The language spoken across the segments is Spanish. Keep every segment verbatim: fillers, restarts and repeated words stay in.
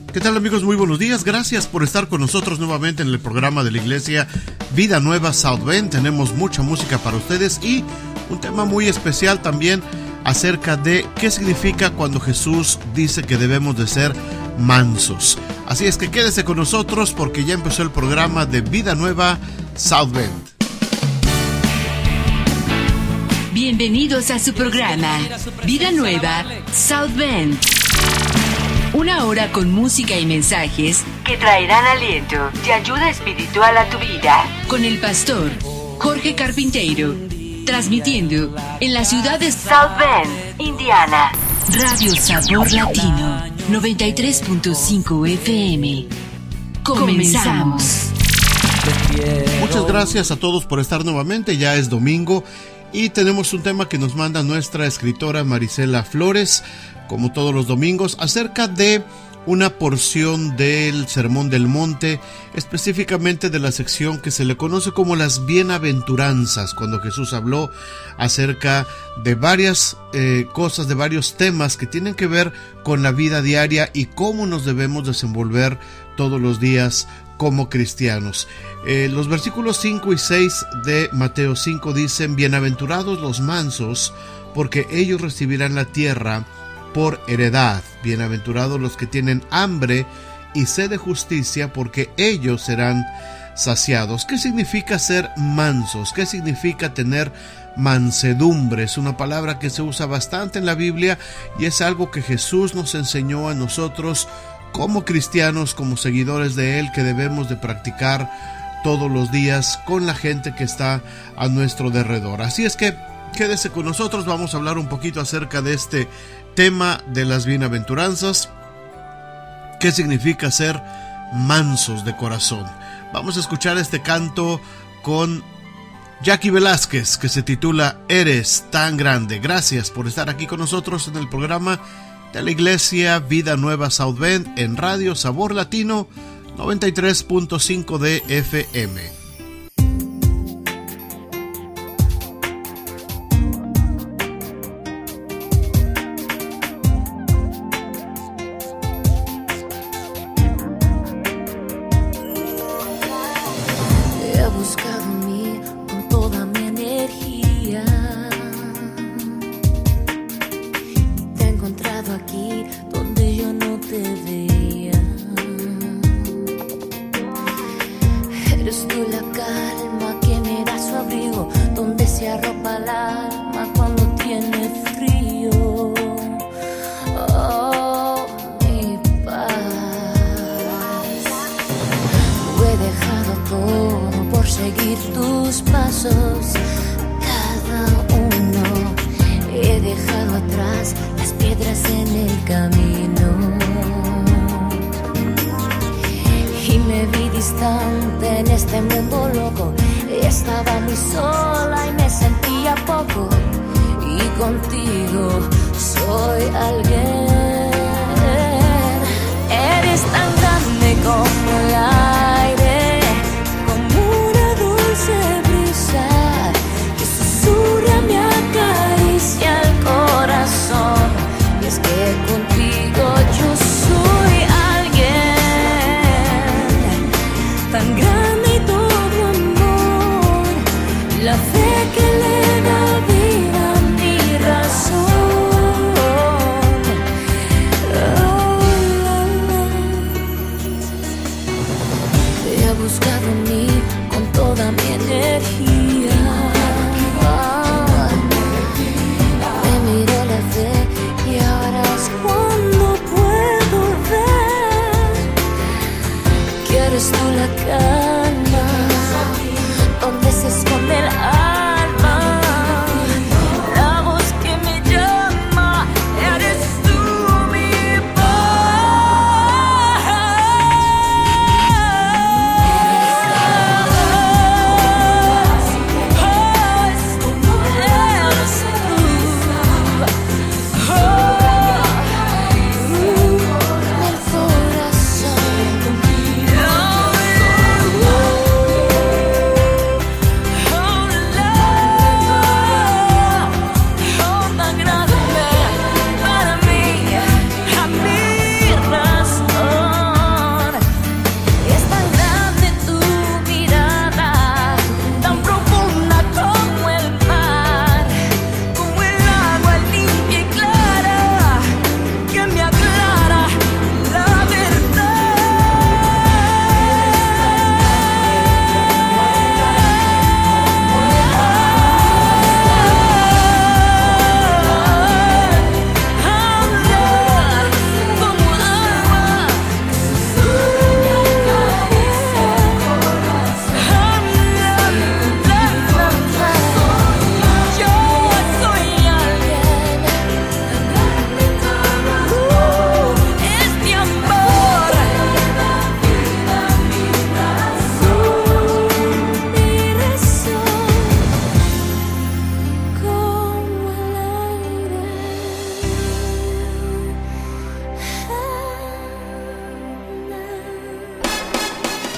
¿Qué tal, amigos? Muy buenos días. Gracias por estar con nosotros nuevamente en el programa de la iglesia Vida Nueva South Bend. Tenemos mucha música para ustedes y un tema muy especial también acerca de qué significa cuando Jesús dice que debemos de ser mansos. Así es que quédese con nosotros porque ya empezó el programa de Vida Nueva South Bend. Bienvenidos a su programa Vida Nueva South Bend. Una hora con música y mensajes que traerán aliento y ayuda espiritual a tu vida. Con el pastor Jorge Carpinteiro, transmitiendo en la ciudad de South Bend, Indiana. Radio Sabor Latino, noventa y tres punto cinco F M. Comenzamos. Muchas gracias a todos por estar nuevamente. Ya es domingo y tenemos un tema que nos manda nuestra escritora Marisela Flores, como todos los domingos, acerca de una porción del Sermón del Monte, específicamente de la sección que se le conoce como las bienaventuranzas, cuando Jesús habló acerca de varias eh, cosas, de varios temas que tienen que ver con la vida diaria y cómo nos debemos desenvolver todos los días como cristianos. Eh, los versículos cinco y seis de Mateo cinco dicen: bienaventurados los mansos, porque ellos recibirán la tierra por heredad. Bienaventurados los que tienen hambre y sed de justicia, porque ellos serán saciados. ¿Qué significa ser mansos? ¿Qué significa tener mansedumbre? Es una palabra que se usa bastante en la Biblia y es algo que Jesús nos enseñó a nosotros como cristianos, como seguidores de Él, que debemos de practicar todos los días con la gente que está a nuestro derredor. Así es que quédese con nosotros, vamos a hablar un poquito acerca de este tema de las bienaventuranzas. ¿Qué significa ser mansos de corazón? Vamos a escuchar este canto con Jackie Velázquez que se titula Eres tan grande. Gracias por estar aquí con nosotros en el programa de la iglesia Vida Nueva South Bend en Radio Sabor Latino noventa y tres punto cinco de F M.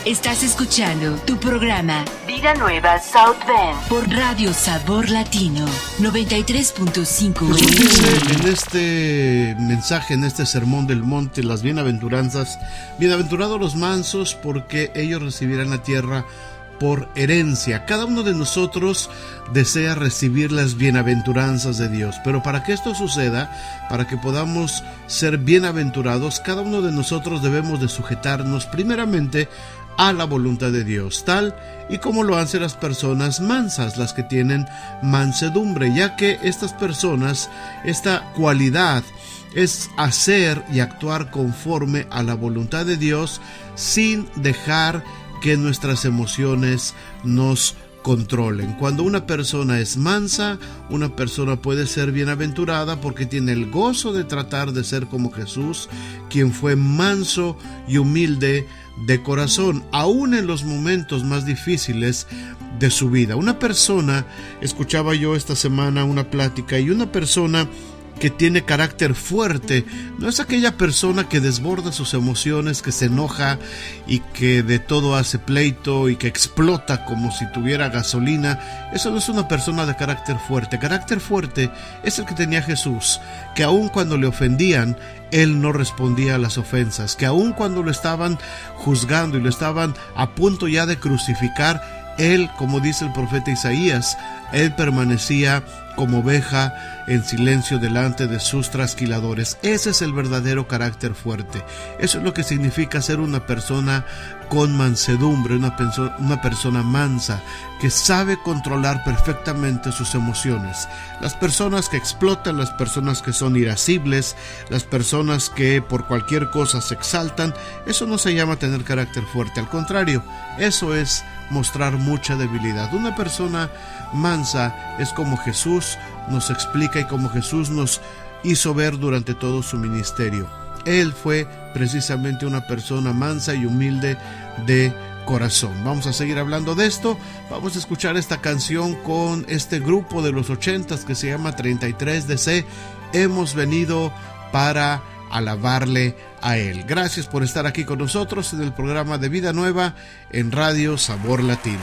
Estás escuchando tu programa Vida Nueva South Bend por Radio Sabor Latino noventa y tres punto cinco. Jesús dice en este mensaje, en este sermón del monte, las bienaventuranzas: bienaventurados los mansos, porque ellos recibirán la tierra por herencia. Cada uno de nosotros desea recibir las bienaventuranzas de Dios, pero para que esto suceda, para que podamos ser bienaventurados, cada uno de nosotros debemos de sujetarnos primeramente a la voluntad de Dios, tal y como lo hacen las personas mansas, las que tienen mansedumbre, ya que estas personas, esta cualidad es hacer y actuar conforme a la voluntad de Dios sin dejar que nuestras emociones nos controlen. Cuando una persona es mansa, una persona puede ser bienaventurada porque tiene el gozo de tratar de ser como Jesús, quien fue manso y humilde de corazón, aún en los momentos más difíciles de su vida. Una persona, escuchaba yo esta semana una plática, y una persona que tiene carácter fuerte no es aquella persona que desborda sus emociones, que se enoja y que de todo hace pleito y que explota como si tuviera gasolina. Eso no es una persona de carácter fuerte. Carácter fuerte es el que tenía Jesús, que aun cuando le ofendían, él no respondía a las ofensas, que aun cuando lo estaban juzgando y lo estaban a punto ya de crucificar, él, como dice el profeta Isaías, él permanecía como oveja en silencio delante de sus trasquiladores. Ese es el verdadero carácter fuerte. Eso es lo que significa ser una persona con mansedumbre, una, perso- una persona mansa, que sabe controlar perfectamente sus emociones. Las personas que explotan, las personas que son irascibles, las personas que por cualquier cosa se exaltan, eso no se llama tener carácter fuerte. Al contrario, eso es mostrar mucha debilidad. Una persona mansa es como Jesús nos explica y como Jesús nos hizo ver durante todo su ministerio. Él fue precisamente una persona mansa y humilde de corazón. Vamos a seguir hablando de esto. Vamos a escuchar esta canción con este grupo de los ochentas que se llama treinta y tres D C. Hemos venido para alabarle a Él. Gracias por estar aquí con nosotros en el programa de Vida Nueva en Radio Sabor Latino.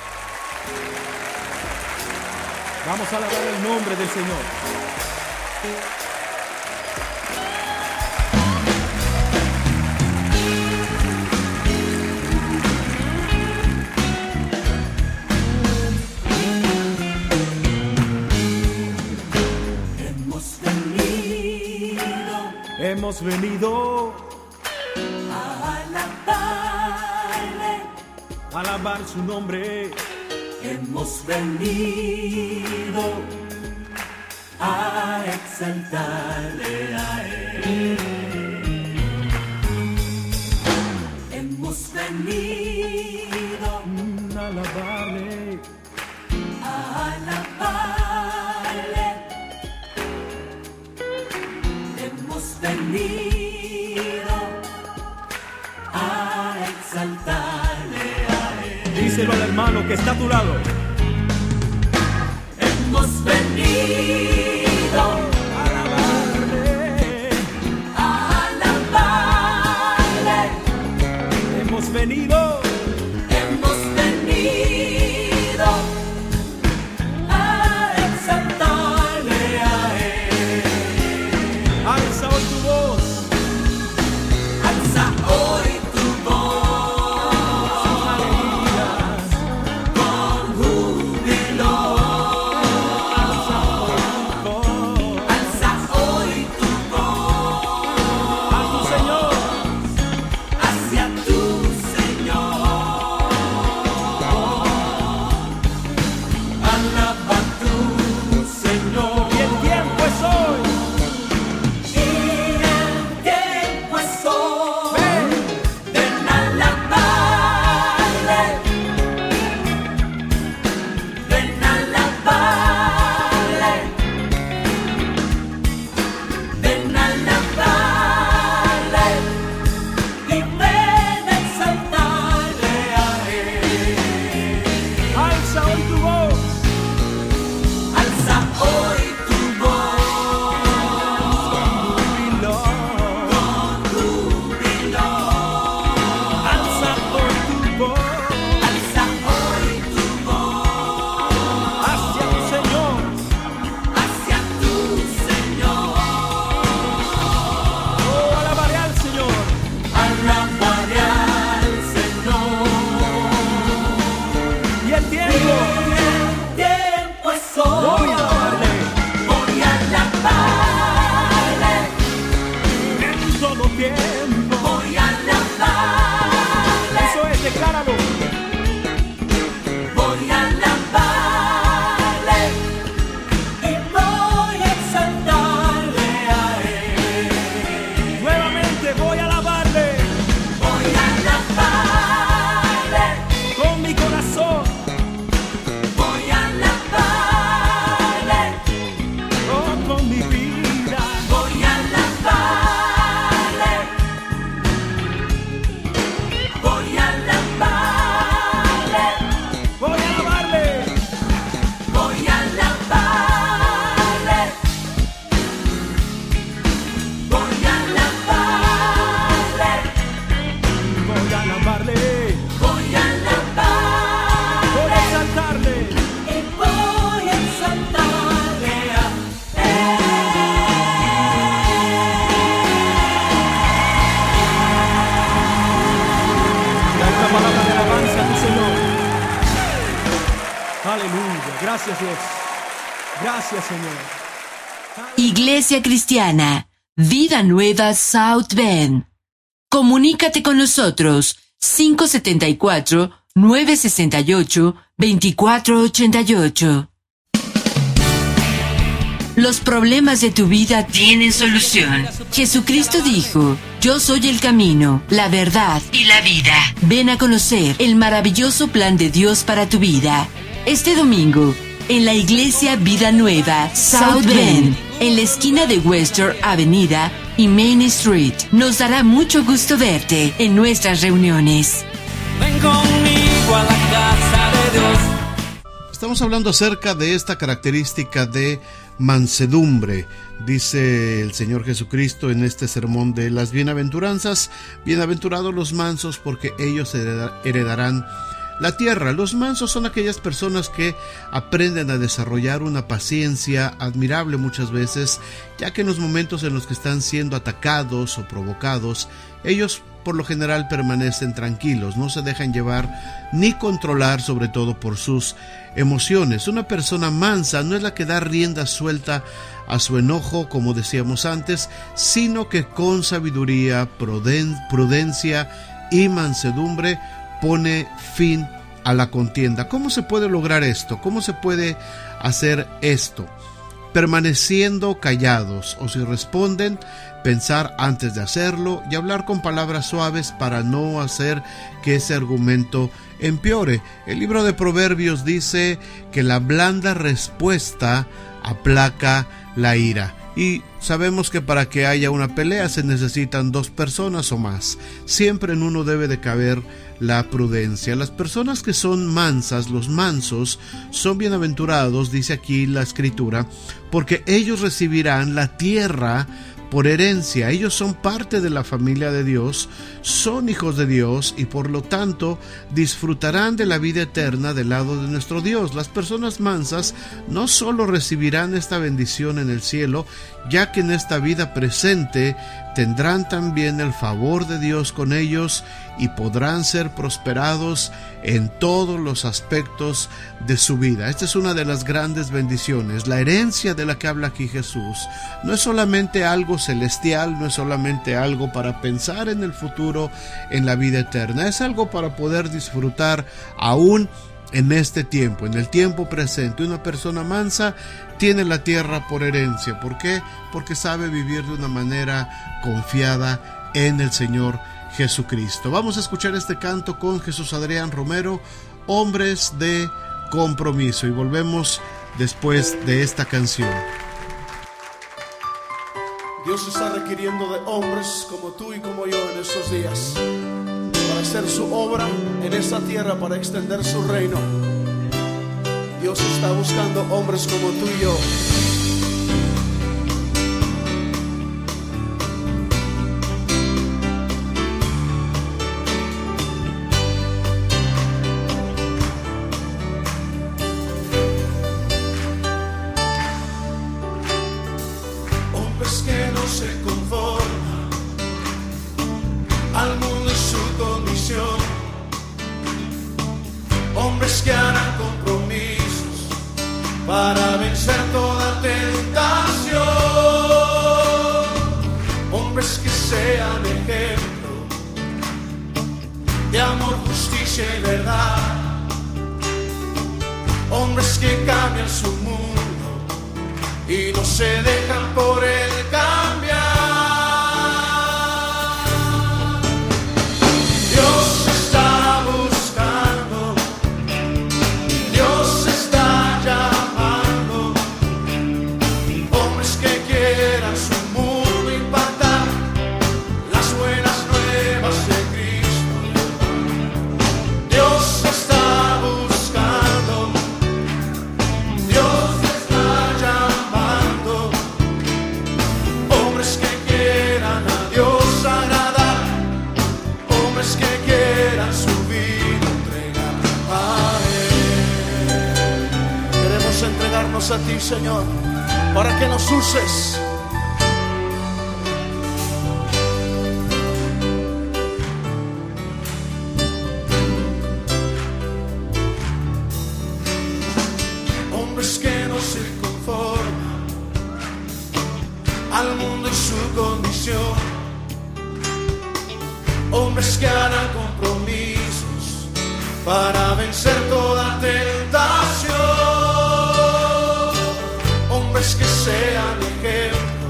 Vamos a alabar el nombre del Señor. Hemos venido, hemos venido a alabarle, a alabar su nombre. hemos venido a exaltarle a Él. Hemos venido a alabarle, a alabarle. Hemos venido a exaltarle a Él. díselo al hermano que está a tu lado. Hemos venido A alabarle, a alabarle. hemos venido Hemos venido a exaltarle a Él. alza hoy tu voz, Alza hoy tu voz con júbilo. alza hoy tu voz. todo tiempo. Voy a alabarle. Eso es, decláralo. Voy a alabarle y voy a exaltarle a Él. Nuevamente voy a alabarle Voy a alabarle, con mi corazón. voy a alabarle, Oh, con mi vida. voy a alabarle, voy a alabarle, Voy a alabarle. voy a alabarle, voy a alabarle, Voy a alabarle. voy a alabarle. Voy a exaltarle. Y voy a exaltarle a Da una palabra de alabanza a tu Señor. Aleluya. Gracias, Dios. Gracias, Señor. Iglesia Cristiana, Vida Nueva South Bend. Comunícate con nosotros cinco siete cuatro, nueve seis ocho, dos cuatro ocho ocho. Los problemas de tu vida tienen solución. Jesucristo dijo, yo soy el camino, la verdad y la vida. Ven a conocer el maravilloso plan de Dios para tu vida. Este domingo, en la Iglesia Vida Nueva, South Bend, en la esquina de Western Avenida y Main Street. Nos dará mucho gusto verte en nuestras reuniones. Ven conmigo a la casa de Dios. Estamos hablando acerca de esta característica de mansedumbre. Dice el Señor Jesucristo en este sermón de las bienaventuranzas: bienaventurados los mansos, porque ellos heredarán la tierra. Los mansos son aquellas personas que aprenden a desarrollar una paciencia admirable muchas veces, ya que en los momentos en los que están siendo atacados o provocados, ellos por lo general permanecen tranquilos, no se dejan llevar ni controlar, sobre todo por sus emociones. Una persona mansa no es la que da rienda suelta a su enojo, como decíamos antes, sino que con sabiduría, pruden- prudencia y mansedumbre pone fin a la contienda. ¿Cómo se puede lograr esto? ¿Cómo se puede hacer esto? Permaneciendo callados, o si responden, pensar antes de hacerlo y hablar con palabras suaves para no hacer que ese argumento empeore. El libro de Proverbios dice que la blanda respuesta aplaca la ira. Y sabemos que para que haya una pelea se necesitan dos personas o más. Siempre en uno debe de caber la prudencia. Las personas que son mansas, los mansos, son bienaventurados, dice aquí la Escritura, porque ellos recibirán la tierra por herencia. Ellos son parte de la familia de Dios, son hijos de Dios y por lo tanto disfrutarán de la vida eterna del lado de nuestro Dios. Las personas mansas no solo recibirán esta bendición en el cielo, ya que en esta vida presente tendrán también el favor de Dios con ellos y podrán ser prosperados en todos los aspectos de su vida. Esta es una de las grandes bendiciones. La herencia de la que habla aquí Jesús no es solamente algo celestial, no es solamente algo para pensar en el futuro, en la vida eterna, es algo para poder disfrutar aún en este tiempo, en el tiempo presente. Una persona mansa tiene la tierra por herencia. ¿Por qué? Porque sabe vivir de una manera confiada en el Señor Jesucristo. Vamos a escuchar este canto con Jesús Adrián Romero, Hombres de Compromiso, y volvemos después de esta canción. Dios está requiriendo de hombres como tú y como yo en estos días para hacer su obra en esta tierra, para extender su reino. Dios está buscando hombres como tú y yo. Hombres que no se conforman al mundo y su condición, hombres que harán compromisos para vencer toda tentación, hombres que se sean ejemplo de amor, justicia y verdad. Hombres que cambian su mundo y no se dejan por él cambiar. Dios está buscando, Dios está llamando hombres que quieran su mundo impactar, las buenas nuevas de Cristo. Dios está buscando, Dios está llamando hombres que quieran a Dios agradar, hombres que quieran su vida entregar a Él. Queremos entregarnos a ti, Señor, para que nos uses. Hombres que no se conforman al mundo y su condición, hombres que harán compromisos para vencer toda tentación, hombres que sean ejemplo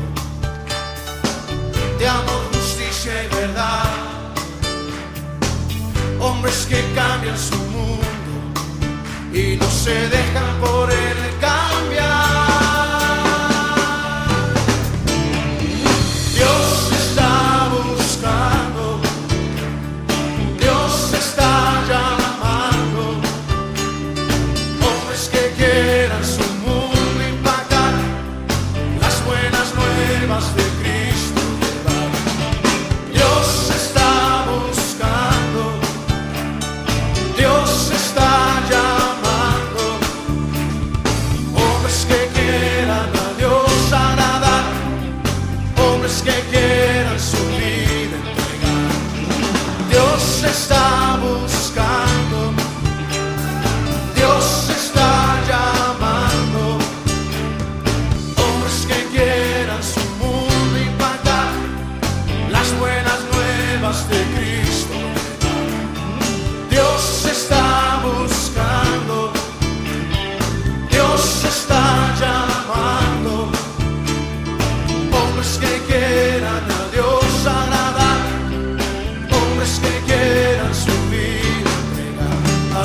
de amor, justicia y verdad, hombres que cambian su mundo y no se dejan por él cambiar. Dios está buscando, Dios está llamando hombres que quieran su mundo impactar, las buenas nuevas de Cristo llevar. Dios está buscando, Dios está llamando hombres que quieran a Dios agradar, hombres que quieran su vida entregar. Dios está buscando, Dios está llamando hombres que quieran su mundo impactar, las buenas nuevas de Cristo. Dios está buscando, Dios está llamando hombres que quieran a Dios agradar, hombres que quieran su vida entregar a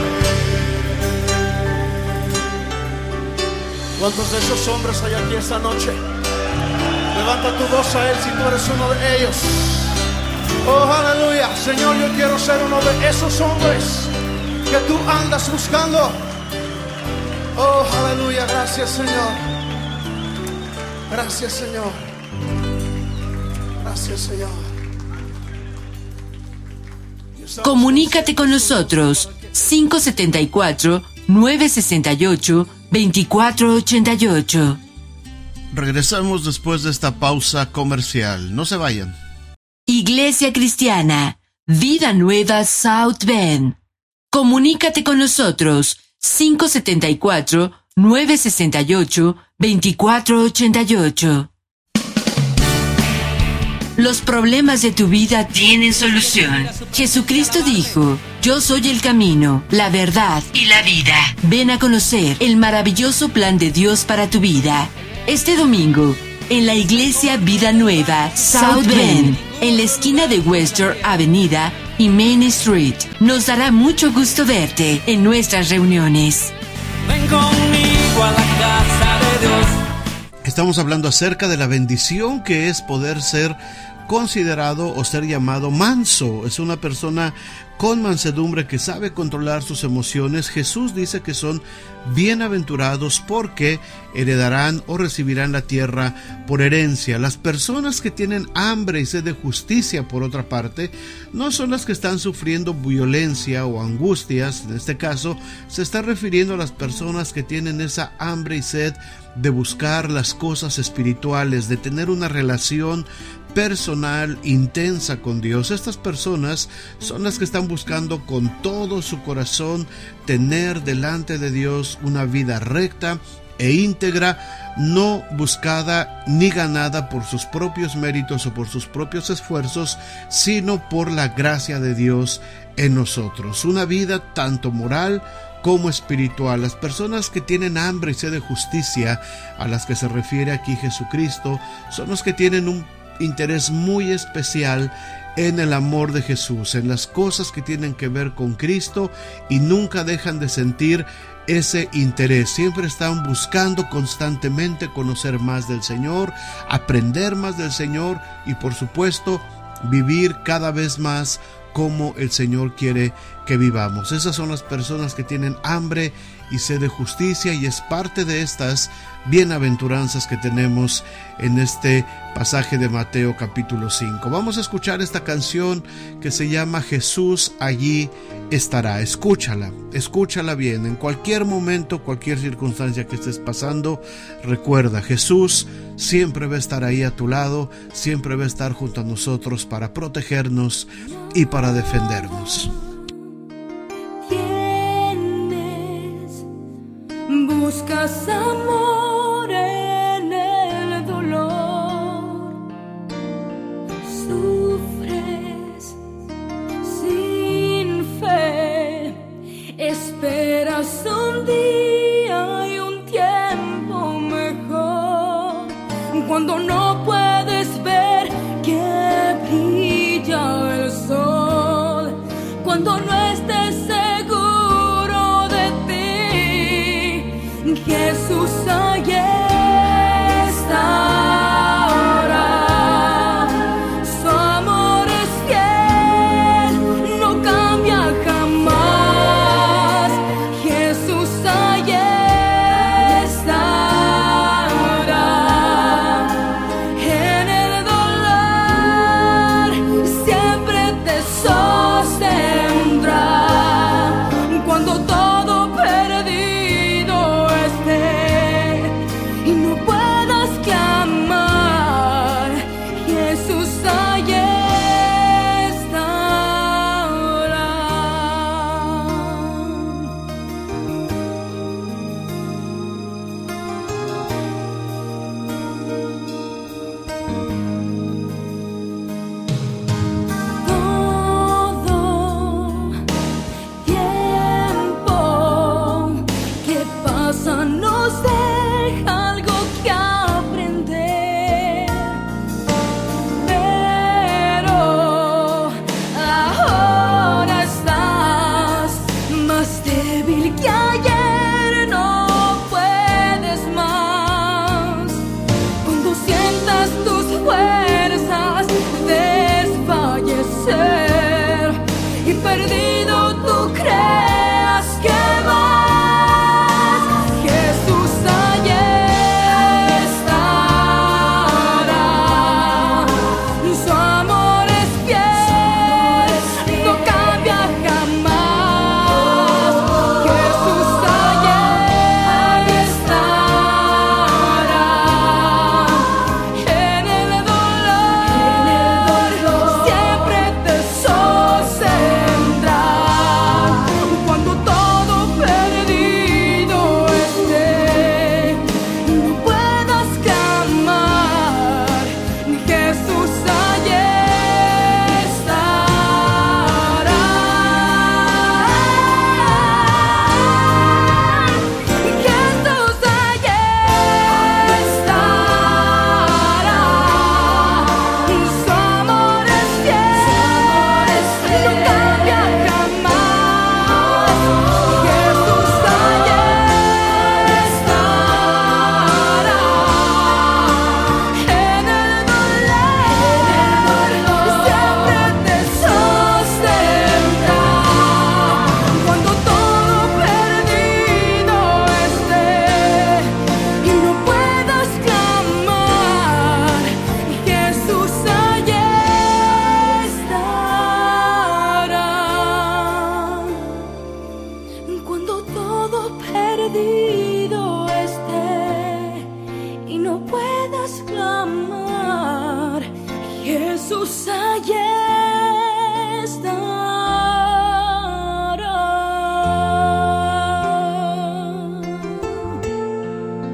Él. ¿Cuántos de esos hombres hay aquí esta noche? Levanta tu voz a Él si tú eres uno de ellos. Oh, aleluya. Señor, yo quiero ser uno de esos hombres que tú andas buscando. Oh, aleluya. Gracias, Señor. Gracias, Señor. Gracias, Señor. Comunícate con nosotros cinco siete cuatro, nueve seis ocho, dos cuatro ocho ocho. Regresamos después de esta pausa comercial. No se vayan. Iglesia Cristiana, Vida Nueva South Bend. Comunícate con nosotros cinco siete cuatro, nueve seis ocho, dos cuatro ocho ocho. Los problemas de tu vida tienen solución. Jesucristo dijo: yo soy el camino, la verdad y la vida. Ven a conocer el maravilloso plan de Dios para tu vida. Este domingo, en la Iglesia Vida Nueva South Bend, en la esquina de Western Avenida y Main Street. Nos dará mucho gusto verte en nuestras reuniones. Ven conmigo a la casa de Dios. Estamos hablando acerca de la bendición que es poder ser considerado o ser llamado manso. Es una persona con mansedumbre que sabe controlar sus emociones. Jesús dice que son bienaventurados porque heredarán o recibirán la tierra por herencia. Las personas que tienen hambre y sed de justicia, por otra parte, no son las que están sufriendo violencia o angustias. En este caso, se está refiriendo a las personas que tienen esa hambre y sed de buscar las cosas espirituales, de tener una relación personal intensa con Dios. Estas personas son las que están buscando con todo su corazón tener delante de Dios una vida recta e íntegra, no buscada ni ganada por sus propios méritos o por sus propios esfuerzos, sino por la gracia de Dios en nosotros. Una vida tanto moral como espiritual. Las personas que tienen hambre y sed de justicia, a las que se refiere aquí Jesucristo, son los que tienen un interés muy especial en el amor de Jesús, en las cosas que tienen que ver con Cristo, y nunca dejan de sentir ese interés. Siempre están buscando constantemente conocer más del Señor, aprender más del Señor y, por supuesto, vivir cada vez más como el Señor quiere que vivamos. Esas son las personas que tienen hambre y sed de justicia, y es parte de estas bienaventuranzas que tenemos en este pasaje de Mateo capítulo cinco. Vamos a escuchar esta canción que se llama Jesús allí estará. Escúchala, escúchala bien. En cualquier momento, cualquier circunstancia que estés pasando, recuerda, Jesús siempre va a estar ahí a tu lado, siempre va a estar junto a nosotros para protegernos y para defendernos. Buscas amor en el dolor, sufres sin fe, esperas un día y un tiempo mejor, cuando no puedes ver que brilla el sol, cuando no estés seguro de ti, Jesús allí estará. Su amor es fiel, no cambia jamás. Jesús allí estará. En el dolor siempre te sostendrá. Cuando todo perdido y no puedas clamar, Jesús allí estará. Todo tiempo que pasa nos deja algo que aprender, pero ahora estás más débil que ayer, no puedes más. Cuando sientas tus fuerzas desfallecer y perdido tú creas que vas, Jesús allí estará. Su amor es fiel, no cambia jamás. Jesús allí estará. En el dolor siempre te sostendrá. Cuando todo perdido esté y no puedas clamar, Jesús allí estará. Jesús allí estará. Su amor es fiel, no cambia jamás. Jesús allí estará. En el dolor siempre te sostendrá. Cuando todo perdido esté y no puedas clamar, Jesús allí estará. Cuando todo perdido esté y no puedas clamar, Jesús allí estará.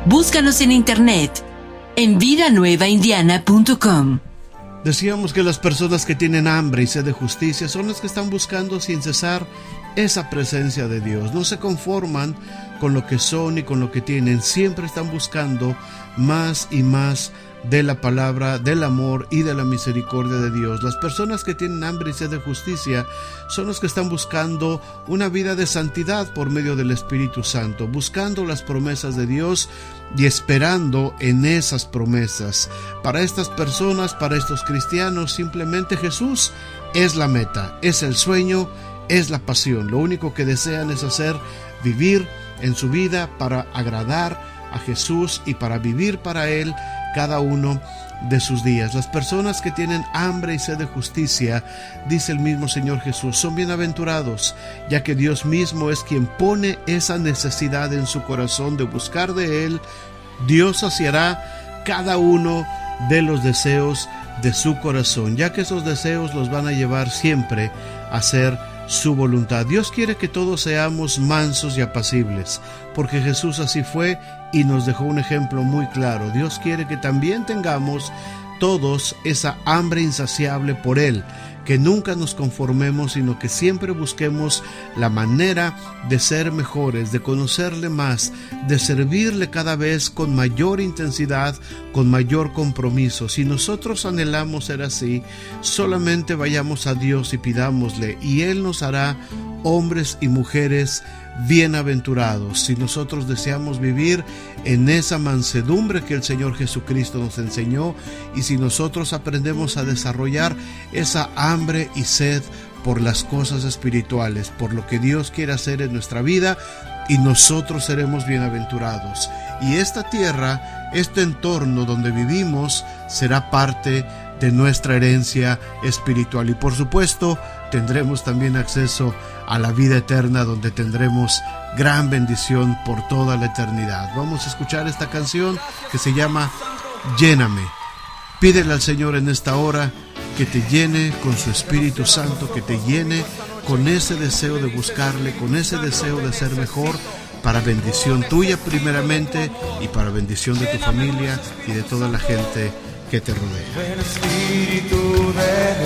Búscanos en internet en vida nueva indiana punto com. Decíamos que las personas que tienen hambre y sed de justicia son las que están buscando sin cesar esa presencia de Dios. No se conforman con lo que son y con lo que tienen. Siempre están buscando más y más de la palabra, del amor y de la misericordia de Dios. Las personas que tienen hambre y sed de justicia son los que están buscando una vida de santidad por medio del Espíritu Santo, buscando las promesas de Dios y esperando en esas promesas. Para estas personas, para estos cristianos, simplemente Jesús es la meta, es el sueño, es la pasión. Lo único que desean es hacer, vivir en su vida para agradar a Jesús y para vivir para Él cada uno de sus días. Las personas que tienen hambre y sed de justicia, dice el mismo Señor Jesús, son bienaventurados, ya que Dios mismo es quien pone esa necesidad en su corazón de buscar de Él. Dios saciará cada uno de los deseos de su corazón, ya que esos deseos los van a llevar siempre a hacer su voluntad. Dios quiere que todos seamos mansos y apacibles, porque Jesús así fue y nos dejó un ejemplo muy claro. Dios quiere que también tengamos todos esa hambre insaciable por Él, que nunca nos conformemos, sino que siempre busquemos la manera de ser mejores, de conocerle más, de servirle cada vez con mayor intensidad, con mayor compromiso. Si nosotros anhelamos ser así, solamente vayamos a Dios y pidámosle, y Él nos hará hombres y mujeres bienaventurados. Si nosotros deseamos vivir en esa mansedumbre que el Señor Jesucristo nos enseñó, y si nosotros aprendemos a desarrollar esa hambre y sed por las cosas espirituales, por lo que Dios quiere hacer en nuestra vida, y nosotros seremos bienaventurados. Y esta tierra, este entorno donde vivimos, será parte de nuestra herencia espiritual. Y por supuesto, tendremos también acceso a la vida eterna, donde tendremos gran bendición por toda la eternidad. Vamos a escuchar esta canción que se llama Lléname. Pídele al Señor en esta hora que te llene con su Espíritu Santo, que te llene con ese deseo de buscarle, con ese deseo de ser mejor, para bendición tuya primeramente y para bendición de tu familia y de toda la gente que te rodea. El Espíritu de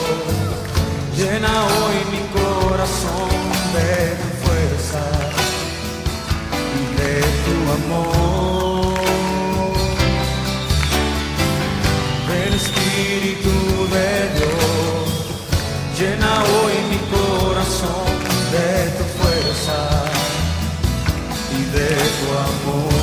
Dios llena hoy mi corazón de tu fuerza y de tu amor. El Espíritu de Dios llena hoy mi corazón de tu fuerza y de tu amor.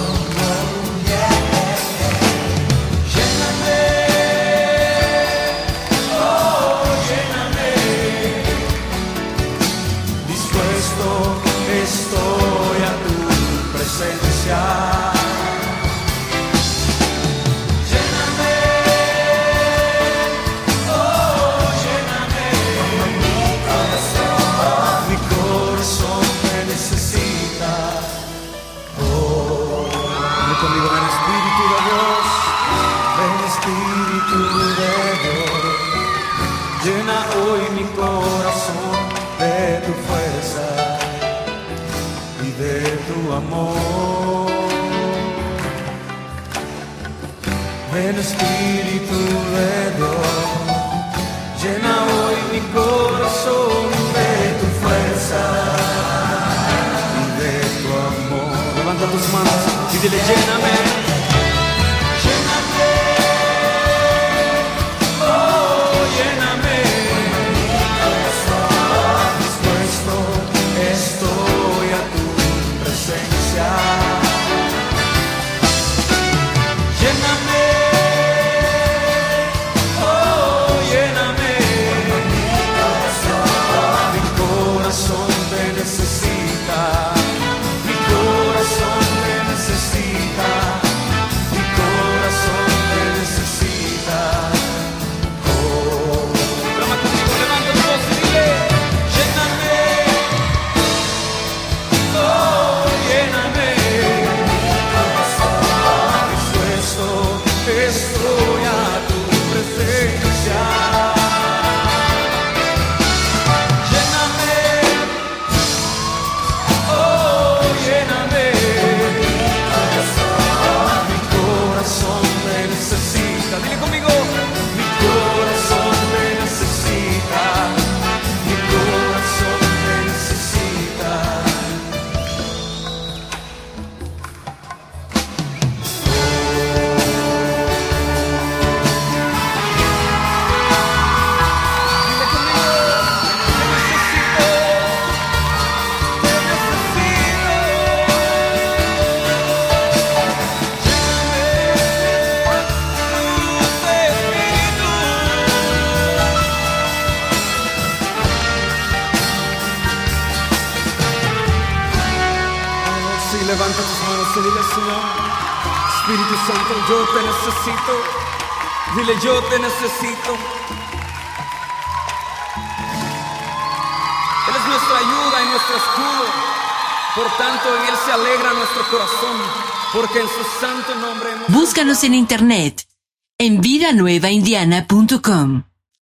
Estoy a tu presencia. Lléname, oh, lléname. Mi corazón, mi corazón te necesita. Oh, dile conmigo, ven Espíritu de Dios, ven Espíritu de Dios. Llena hoy mi corazón de tu fuerza de tu amor. Ven Espíritu de Dios, llena hoy mi corazón de tu fuerza y de tu amor. Levanta tus manos y dile lléname. Sí, levanta tus manos y dile, Señor, Espíritu Santo, yo te necesito. Dile, yo te necesito. Él es nuestra ayuda y nuestro escudo. Por tanto, en Él se alegra nuestro corazón, porque en su santo nombre hemos... Búscanos en internet en vida nueva indiana punto com.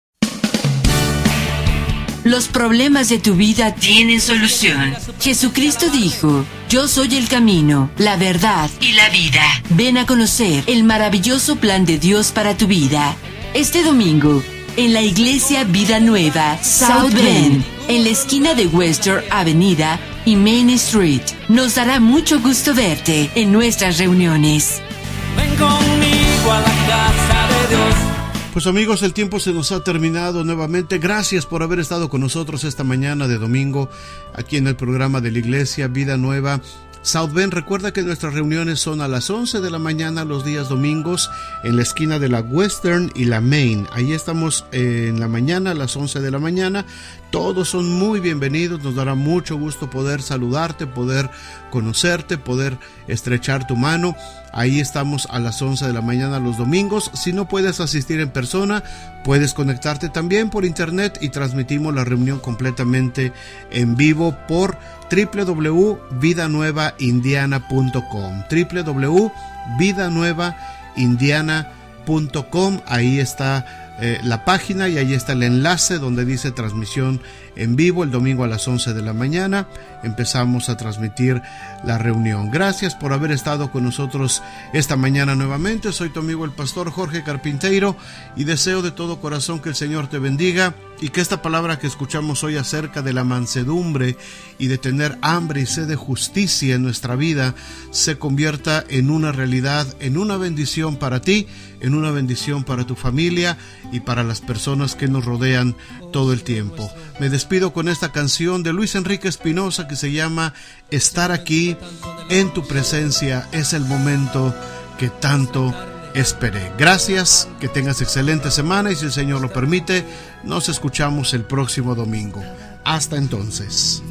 Los problemas de tu vida tienen solución. Jesucristo dijo, yo soy el camino, la verdad y la vida. Ven a conocer el maravilloso plan de Dios para tu vida. Este domingo, en la iglesia Vida Nueva, South Bend, en la esquina de Western Avenida y Main Street. Nos dará mucho gusto verte en nuestras reuniones. Ven conmigo a la casa de Dios. Pues amigos, el tiempo se nos ha terminado nuevamente. Gracias por haber estado con nosotros esta mañana de domingo aquí en el programa de la iglesia Vida Nueva South Bend. Recuerda que nuestras reuniones son a las once de la mañana los días domingos en la esquina de la Western y la Main. Ahí estamos en la mañana, a las once de la mañana. Todos son muy bienvenidos. Nos dará mucho gusto poder saludarte, poder conocerte, poder estrechar tu mano. Ahí estamos a las once de la mañana los domingos. Si no puedes asistir en persona, puedes conectarte también por internet y transmitimos la reunión completamente en vivo por doble u doble u doble u punto vida nueva indiana punto com. doble u doble u doble u punto vida nueva indiana punto com. Ahí está eh, la página y ahí está el enlace donde dice transmisión en vivo el domingo a las once de la mañana. Empezamos a transmitir la reunión. Gracias por haber estado con nosotros esta mañana nuevamente. Soy tu amigo el pastor Jorge Carpinteiro y deseo de todo corazón que el Señor te bendiga y que esta palabra que escuchamos hoy acerca de la mansedumbre y de tener hambre y sed de justicia en nuestra vida se convierta en una realidad, en una bendición para ti, en una bendición para tu familia y para las personas que nos rodean todo el tiempo. Me despido con esta canción de Luis Enrique Espinosa que se llama Estar aquí en tu presencia es el momento que tanto esperé. Gracias, que tengas excelente semana y si el Señor lo permite, nos escuchamos el próximo domingo. Hasta entonces.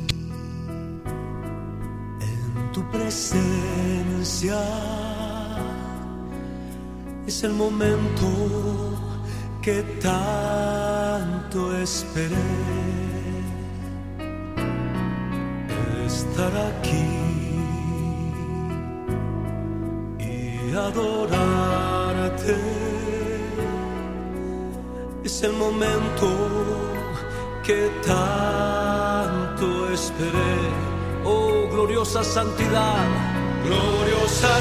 En tu presencia es el momento que tanto esperé. Estar aquí y adorarte es el momento que tanto esperé. Oh, gloriosa santidad, gloriosa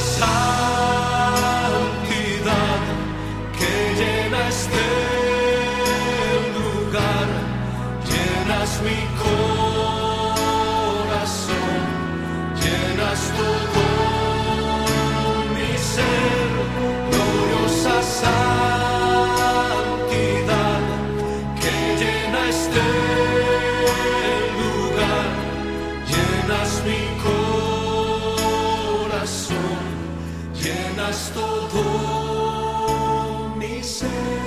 santidad que llena este lugar, llenas mi corazón, llenas todo mi ser. Gloriosa santidad que llena este lugar, llenas mi corazón, llenas todo mi ser.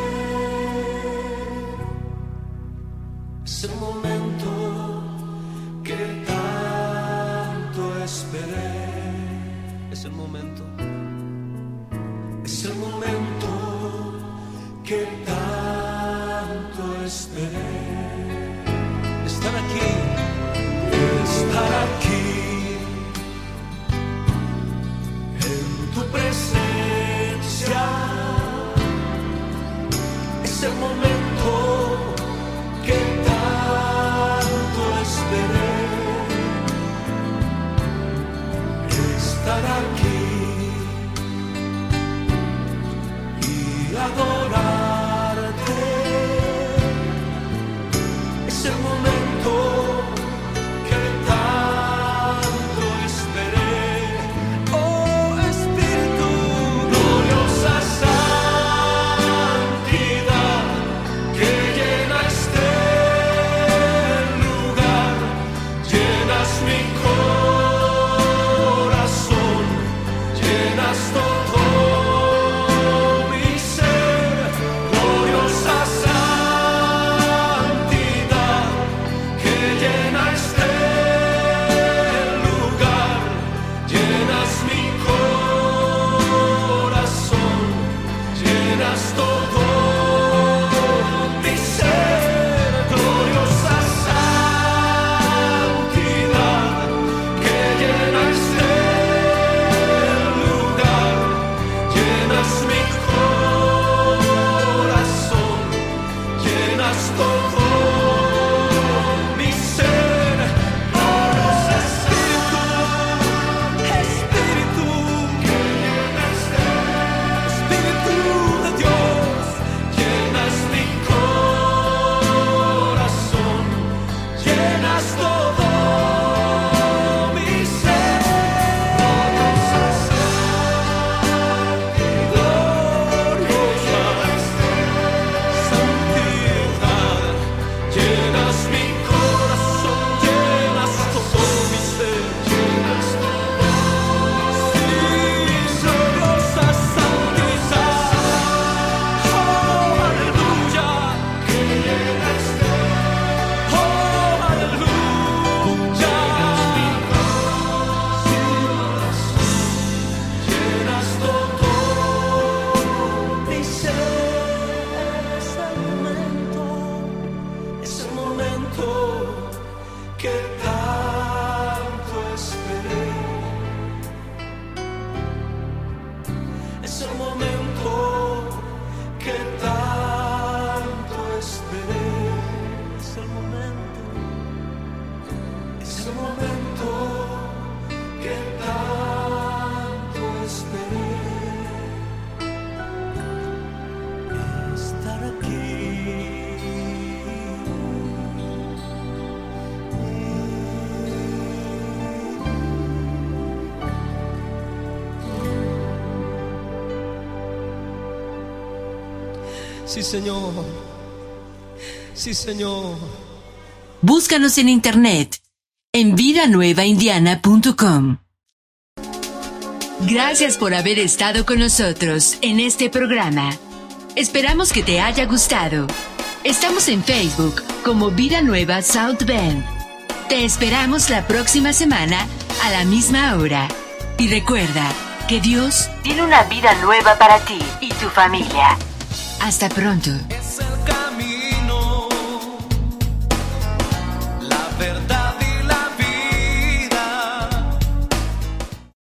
Es el momento que tanto esperé. Es el momento. Es el momento que tanto esperé. Estar aquí. Estar aquí. En tu presencia. Es el momento que tanto esperé. Estar aquí y adorarte. Es el momento que tanto esperé. Oh Espíritu, gloriosa santidad que llena este lugar, llenas mi corazón, llenas todo mi ser. Sí, Señor. Sí, Señor. Búscanos en internet en vida nueva indiana punto com. Gracias por haber estado con nosotros en este programa. Esperamos que te haya gustado. Estamos en Facebook como Vida Nueva South Bend. Te esperamos la próxima semana a la misma hora. Y recuerda que Dios tiene una vida nueva para ti y tu familia. Hasta pronto.